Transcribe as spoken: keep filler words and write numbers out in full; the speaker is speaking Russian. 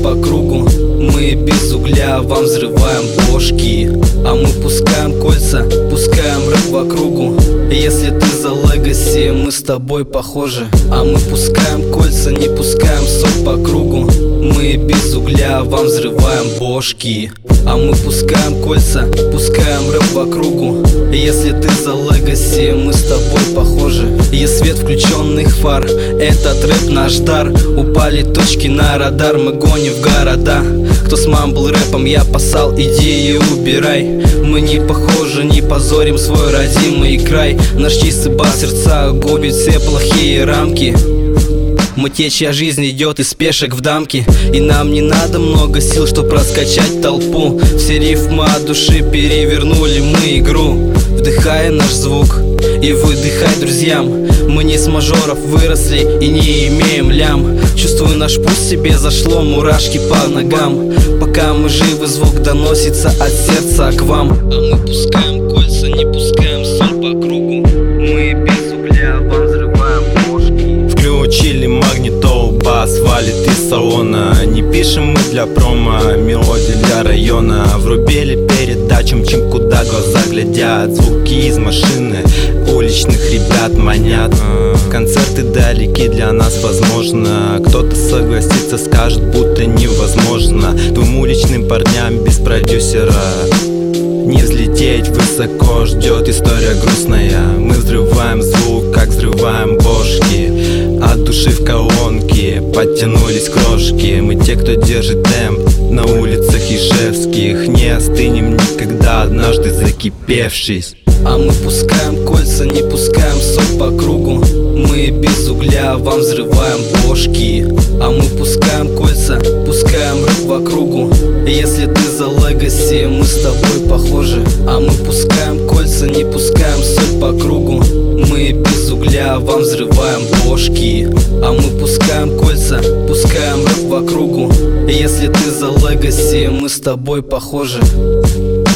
по кругу. Мы без угля вам взрываем бошки. А мы пускаем кольца, пускаем рэп по кругу. Если ты за легаси, мы с тобой похожи. А мы пускаем кольца, не пускаем соль по кругу. Мы без угля вам взрываем бошки. А мы пускаем кольца, пускаем рэп по кругу. Если ты за легаси, мы с тобой похожи. И свет включенных фар, этот рэп наш дар. Упали точки на радар, мы гоним в города. Кто с мамбл рэпом, я посал, иди и убирай. Мы не похожи, не позорим свой родимый край. Наш чистый бас сердца губит все плохие рамки. Мы те, чья жизнь идет из пешек в дамки. И нам не надо много сил, чтоб раскачать толпу. Все рифмы от души перевернули мы игру. Вдыхая наш звук и выдыхай друзьям. Мы не с мажоров выросли и не имеем лям. Чувствую, наш путь себе зашло, мурашки по ногам. Пока мы живы, звук доносится от сердца к вам. А мы пускаем кольца, не пускаем соль по кругу. Мы без угля вам взрываем бошки. Включили магнитол, бас валит из салона. Не пишем мы для промо, мелодии для района. Врубили передачу, мчим куда глаза глядят. Звуки из машины уличных ребят манят. Концерты далеки для нас, возможно. Кто-то согласится, скажет, будто невозможно. Двум уличным парням без продюсера не взлететь высоко, ждет история грустная. Мы взрываем звук, как взрываем бошки. От души в колонки подтянулись крошки. Мы те, кто держит темп на улицах ижевских. Не остынем никогда, однажды закипевшись. А мы пускаем кольца, не пускаем соль по кругу. Мы без угля вам взрываем бошки. А мы пускаем кольца, пускаем рэп по кругу. Если ты за легаси, мы с тобой похожи. А мы пускаем кольца, не пускаем соль по кругу. Мы без угля вам взрываем бошки. А мы пускаем кольца, пускаем рэп по кругу. Если ты за легаси, мы с тобой похожи.